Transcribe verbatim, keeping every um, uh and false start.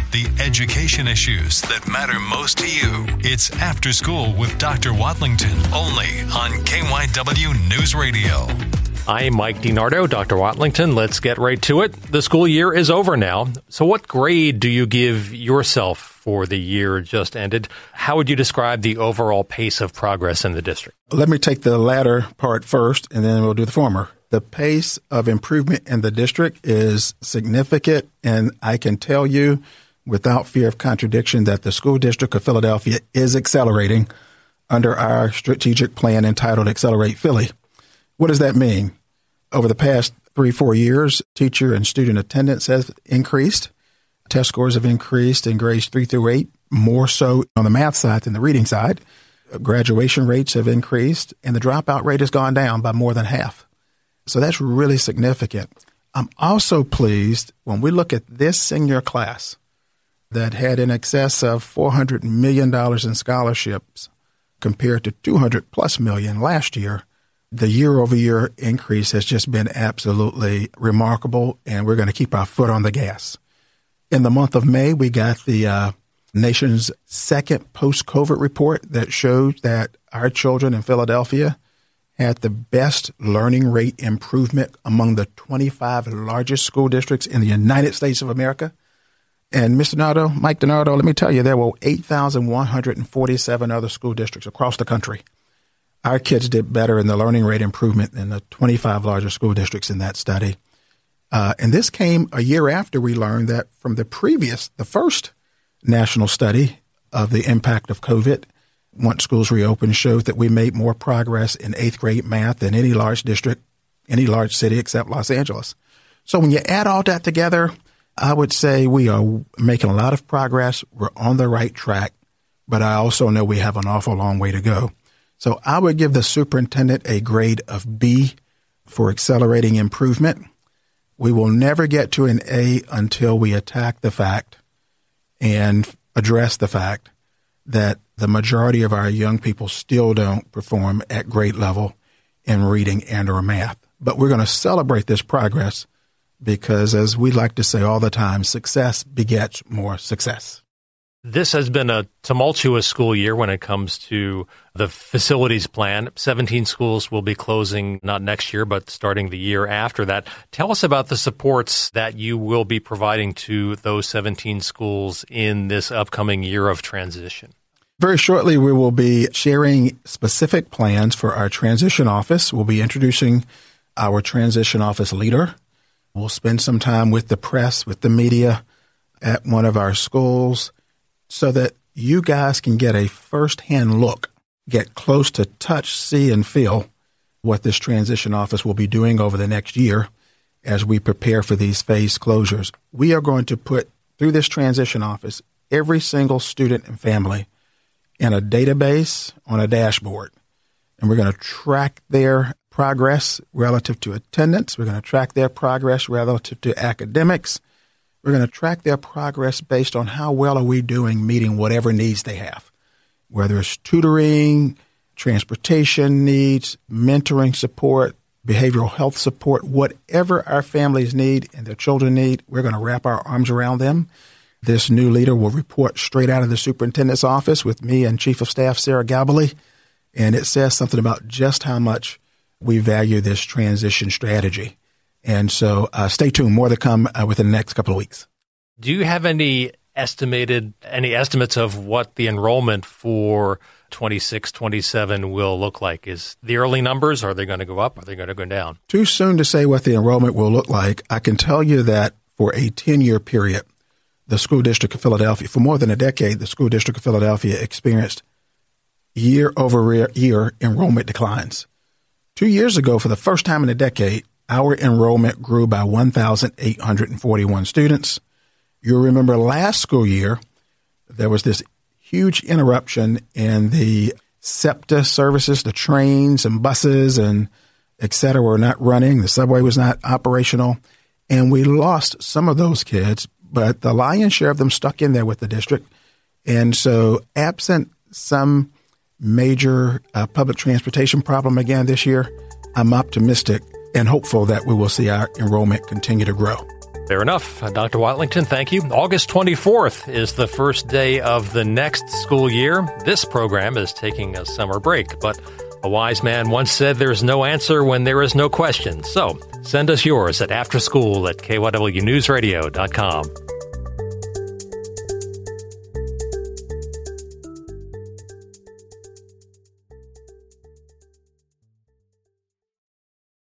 the education issues that matter most to you. It's After School with Doctor Watlington, only on K Y W News Radio. I'm Mike DiNardo, Doctor Watlington. Let's get right to it. The school year is over now. So what grade do you give yourself for the year just ended? How would you describe the overall pace of progress in the district? Let me take the latter part first, and then we'll do the former. The pace of improvement in the district is significant, and I can tell you without fear of contradiction that the school district of Philadelphia is accelerating under our strategic plan entitled Accelerate Philly. What does that mean? Over the past three, four years, teacher and student attendance has increased. Test scores have increased in grades three through eight, more so on the math side than the reading side. Graduation rates have increased, and the dropout rate has gone down by more than half. So that's really significant. I'm also pleased when we look at this senior class that had in excess of four hundred million dollars in scholarships compared to two hundred plus million last year. The year-over-year increase has just been absolutely remarkable, and we're going to keep our foot on the gas. In the month of May, we got the uh, nation's second post-COVID report that showed that our children in Philadelphia had the best learning rate improvement among the twenty-five largest school districts in the United States of America. And Mister Nardo, Mike DiNardo, let me tell you, there were eight thousand one hundred forty-seven other school districts across the country. Our kids did better in the learning rate improvement than the twenty-five largest school districts in that study. Uh, and this came a year after we learned that from the previous, the first national study of the impact of COVID, once schools reopened, showed that we made more progress in eighth grade math than any large district, any large city except Los Angeles. So when you add all that together, I would say we are making a lot of progress. We're on the right track, but I also know we have an awful long way to go. So I would give the superintendent a grade of B for accelerating improvement. We will never get to an A until we attack the fact and address the fact that the majority of our young people still don't perform at grade level in reading and or math. But we're going to celebrate this progress because, as we like to say all the time, success begets more success. This has been a tumultuous school year when it comes to the facilities plan. seventeen schools will be closing not next year, but starting the year after that. Tell us about the supports that you will be providing to those seventeen schools in this upcoming year of transition. Very shortly, we will be sharing specific plans for our transition office. We'll be introducing our transition office leader. We'll spend some time with the press, with the media at one of our schools so that you guys can get a firsthand look, get close to touch, see, and feel what this transition office will be doing over the next year as we prepare for these phased closures. We are going to put through this transition office every single student and family in a database on a dashboard. And we're going to track their progress relative to attendance. We're going to track their progress relative to academics. We're going to track their progress based on how well are we doing meeting whatever needs they have, whether it's tutoring, transportation needs, mentoring support, behavioral health support, whatever our families need and their children need, we're going to wrap our arms around them. This new leader will report straight out of the superintendent's office with me and Chief of Staff Sarah Gabali, and it says something about just how much we value this transition strategy. And so uh, stay tuned. More to come uh, within the next couple of weeks. Do you have any estimated, any estimates of what the enrollment for twenty-six twenty-seven will look like? Is the early numbers, are they going to go up? Are they going to go down? Too soon to say what the enrollment will look like. I can tell you that for a ten-year period, the School District of Philadelphia, for more than a decade, the School District of Philadelphia experienced year-over-year enrollment declines. Two years ago, for the first time in a decade, our enrollment grew by one thousand eight hundred forty-one students. You'll remember last school year, there was this huge interruption in the SEPTA services, the trains and buses and et cetera were not running. The subway was not operational. And we lost some of those kids, but the lion's share of them stuck in there with the district. And so absent some major uh, public transportation problem again this year, I'm optimistic and hopeful that we will see our enrollment continue to grow. Fair enough. Doctor Watlington, thank you. August twenty-fourth is the first day of the next school year. This program is taking a summer break, but a wise man once said there's no answer when there is no question. So send us yours at afterschool at K Y W news radio dot com.